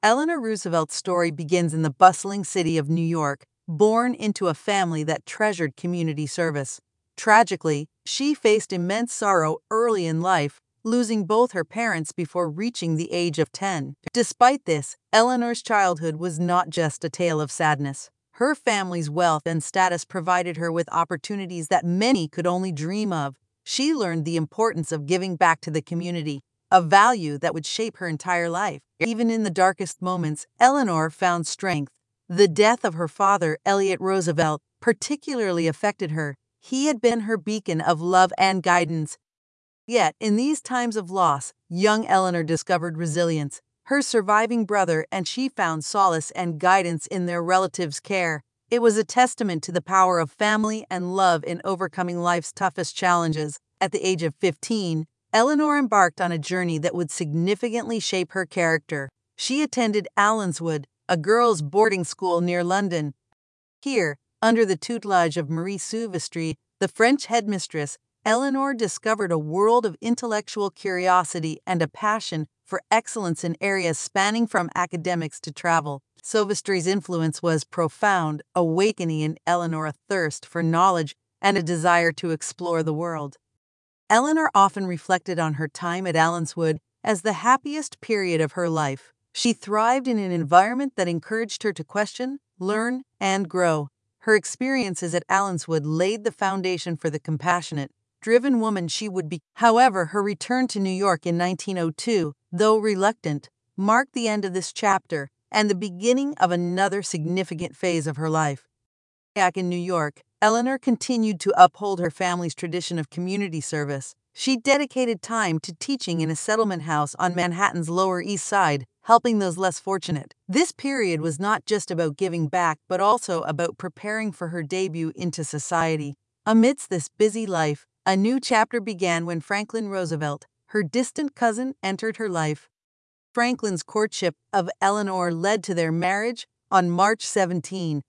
Eleanor Roosevelt's story begins in the bustling city of New York, born into a family that treasured community service. Tragically, she faced immense sorrow early in life, losing both her parents before reaching the age of 10. Despite this, Eleanor's childhood was not just a tale of sadness. Her family's wealth and status provided her with opportunities that many could only dream of. She learned the importance of giving back to the community, a value that would shape her entire life. Even in the darkest moments, Eleanor found strength. The death of her father, Elliott Roosevelt, particularly affected her. He had been her beacon of love and guidance. Yet, in these times of loss, young Eleanor discovered resilience. Her surviving brother and she found solace and guidance in their relatives' care. It was a testament to the power of family and love in overcoming life's toughest challenges. At the age of 15, Eleanor embarked on a journey that would significantly shape her character. She attended Allenswood, a girls' boarding school near London. Here, under the tutelage of Marie Souvestre, the French headmistress, Eleanor discovered a world of intellectual curiosity and a passion for excellence in areas spanning from academics to travel. Souvestre's influence was profound, awakening in Eleanor a thirst for knowledge and a desire to explore the world. Eleanor often reflected on her time at Allenswood as the happiest period of her life. She thrived in an environment that encouraged her to question, learn, and grow. Her experiences at Allenswood laid the foundation for the compassionate, driven woman she would be. However, her return to New York in 1902, though reluctant, marked the end of this chapter and the beginning of another significant phase of her life. Back in New York, Eleanor continued to uphold her family's tradition of community service. She dedicated time to teaching in a settlement house on Manhattan's Lower East Side, helping those less fortunate. This period was not just about giving back, but also about preparing for her debut into society. Amidst this busy life, a new chapter began when Franklin Roosevelt, her distant cousin, entered her life. Franklin's courtship of Eleanor led to their marriage on March 17,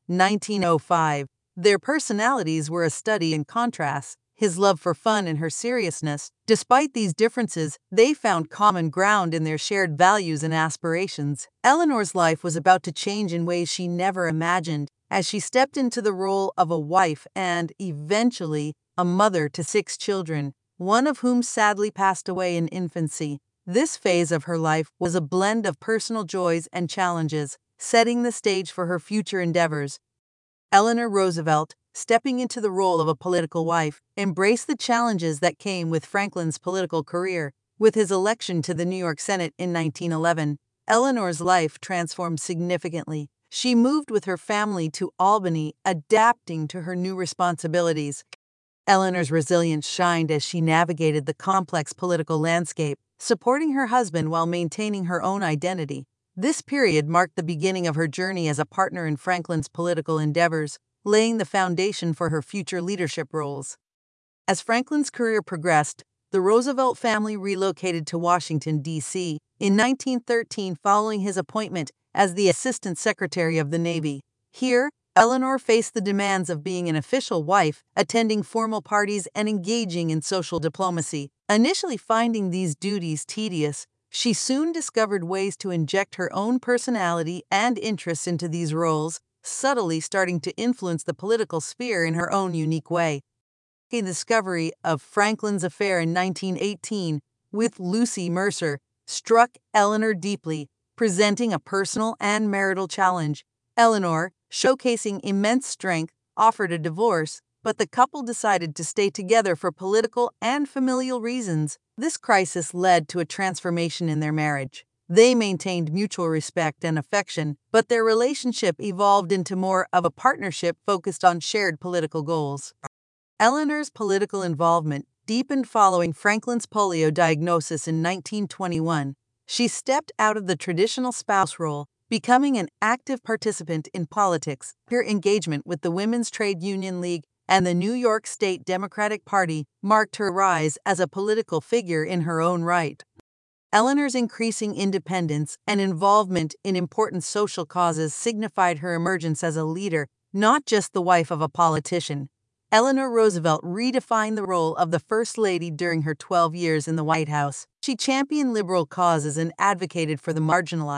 1905. Their personalities were a study in contrasts, his love for fun and her seriousness. Despite these differences, they found common ground in their shared values and aspirations. Eleanor's life was about to change in ways she never imagined as she stepped into the role of a wife and, eventually, a mother to 6 children, one of whom sadly passed away in infancy. This phase of her life was a blend of personal joys and challenges, setting the stage for her future endeavors. Eleanor Roosevelt, stepping into the role of a political wife, embraced the challenges that came with Franklin's political career. With his election to the New York Senate in 1911, Eleanor's life transformed significantly. She moved with her family to Albany, adapting to her new responsibilities. Eleanor's resilience shined as she navigated the complex political landscape, supporting her husband while maintaining her own identity. This period marked the beginning of her journey as a partner in Franklin's political endeavors, laying the foundation for her future leadership roles. As Franklin's career progressed, the Roosevelt family relocated to Washington, D.C. in 1913 following his appointment as the Assistant Secretary of the Navy. Here, Eleanor faced the demands of being an official wife, attending formal parties and engaging in social diplomacy. Initially finding these duties tedious, she soon discovered ways to inject her own personality and interests into these roles, subtly starting to influence the political sphere in her own unique way. The discovery of Franklin's affair in 1918 with Lucy Mercer struck Eleanor deeply, presenting a personal and marital challenge. Eleanor, showcasing immense strength, offered a divorce, but the couple decided to stay together for political and familial reasons. This crisis led to a transformation in their marriage. They maintained mutual respect and affection, but their relationship evolved into more of a partnership focused on shared political goals. Eleanor's political involvement deepened following Franklin's polio diagnosis in 1921. She stepped out of the traditional spouse role, becoming an active participant in politics. Her engagement with the Women's Trade Union League and the New York State Democratic Party marked her rise as a political figure in her own right. Eleanor's increasing independence and involvement in important social causes signified her emergence as a leader, not just the wife of a politician. Eleanor Roosevelt redefined the role of the First Lady during her 12 years in the White House. She championed liberal causes and advocated for the marginalized,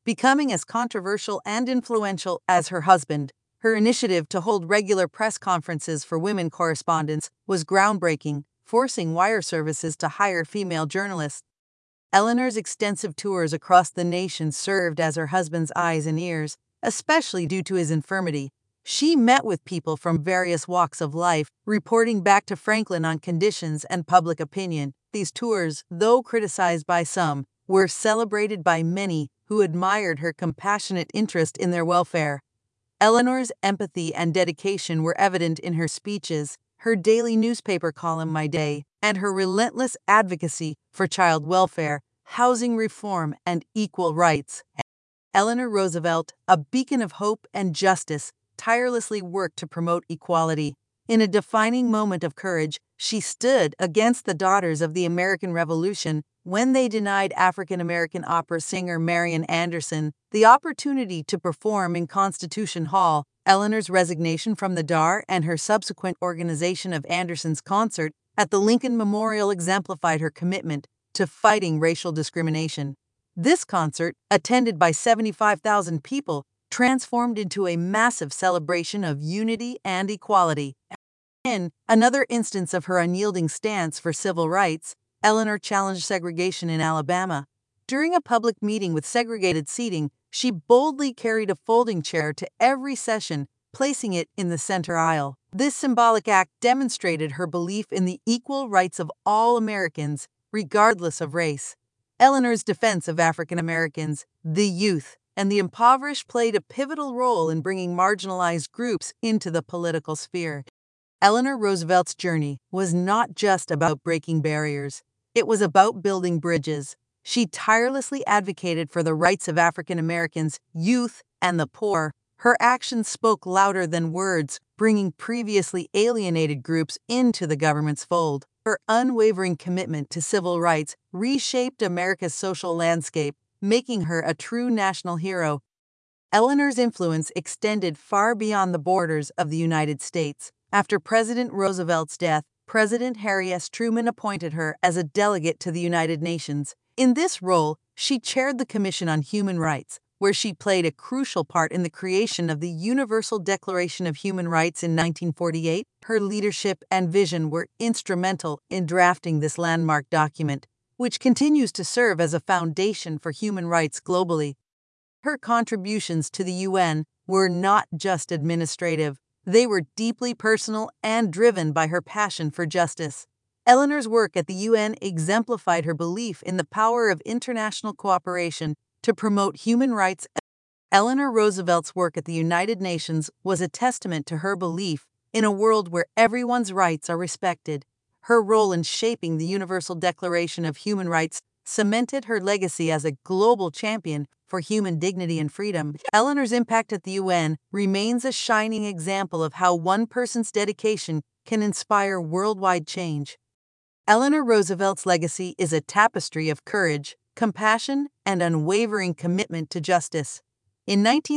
becoming as controversial and influential as her husband. Her initiative to hold regular press conferences for women correspondents was groundbreaking, forcing wire services to hire female journalists. Eleanor's extensive tours across the nation served as her husband's eyes and ears, especially due to his infirmity. She met with people from various walks of life, reporting back to Franklin on conditions and public opinion. These tours, though criticized by some, were celebrated by many who admired her compassionate interest in their welfare. Eleanor's empathy and dedication were evident in her speeches, her daily newspaper column My Day, and her relentless advocacy for child welfare, housing reform, and equal rights. Eleanor Roosevelt, a beacon of hope and justice, tirelessly worked to promote equality. In a defining moment of courage, she stood against the Daughters of the American Revolution when they denied African-American opera singer Marian Anderson the opportunity to perform in Constitution Hall. Eleanor's resignation from the DAR and her subsequent organization of Anderson's concert at the Lincoln Memorial exemplified her commitment to fighting racial discrimination. This concert, attended by 75,000 people, transformed into a massive celebration of unity and equality. In another instance of her unyielding stance for civil rights, Eleanor challenged segregation in Alabama. During a public meeting with segregated seating, she boldly carried a folding chair to every session, placing it in the center aisle. This symbolic act demonstrated her belief in the equal rights of all Americans, regardless of race. Eleanor's defense of African Americans, the youth, and the impoverished played a pivotal role in bringing marginalized groups into the political sphere. Eleanor Roosevelt's journey was not just about breaking barriers. It was about building bridges. She tirelessly advocated for the rights of African Americans, youth, and the poor. Her actions spoke louder than words, bringing previously alienated groups into the government's fold. Her unwavering commitment to civil rights reshaped America's social landscape, making her a true national hero. Eleanor's influence extended far beyond the borders of the United States. After President Roosevelt's death, President Harry S. Truman appointed her as a delegate to the United Nations. In this role, she chaired the Commission on Human Rights, where she played a crucial part in the creation of the Universal Declaration of Human Rights in 1948. Her leadership and vision were instrumental in drafting this landmark document, which continues to serve as a foundation for human rights globally. Her contributions to the UN were not just administrative. They were deeply personal and driven by her passion for justice. Eleanor's work at the UN exemplified her belief in the power of international cooperation to promote human rights. Eleanor Roosevelt's work at the United Nations was a testament to her belief in a world where everyone's rights are respected. Her role in shaping the Universal Declaration of Human Rights cemented her legacy as a global champion for human dignity and freedom. Eleanor's impact at the UN remains a shining example of how one person's dedication can inspire worldwide change. Eleanor Roosevelt's legacy is a tapestry of courage, compassion, and unwavering commitment to justice. In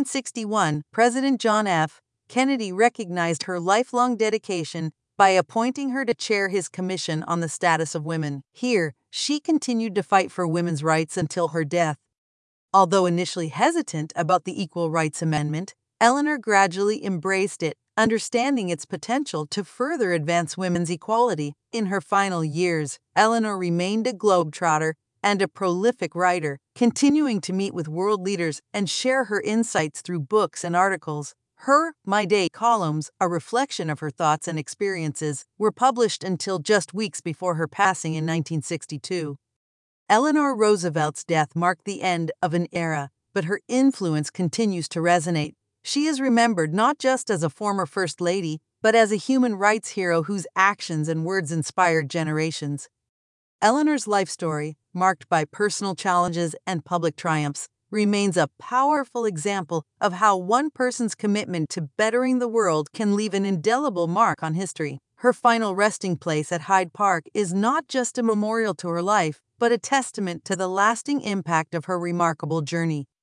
1961, President John F. Kennedy recognized her lifelong dedication by appointing her to chair his Commission on the Status of Women. Here, she continued to fight for women's rights until her death. Although initially hesitant about the Equal Rights Amendment, Eleanor gradually embraced it, understanding its potential to further advance women's equality. In her final years, Eleanor remained a globetrotter and a prolific writer, continuing to meet with world leaders and share her insights through books and articles. Her My Day columns, a reflection of her thoughts and experiences, were published until just weeks before her passing in 1962. Eleanor Roosevelt's death marked the end of an era, but her influence continues to resonate. She is remembered not just as a former First Lady, but as a human rights hero whose actions and words inspired generations. Eleanor's life story, marked by personal challenges and public triumphs, remains a powerful example of how one person's commitment to bettering the world can leave an indelible mark on history. Her final resting place at Hyde Park is not just a memorial to her life, but a testament to the lasting impact of her remarkable journey.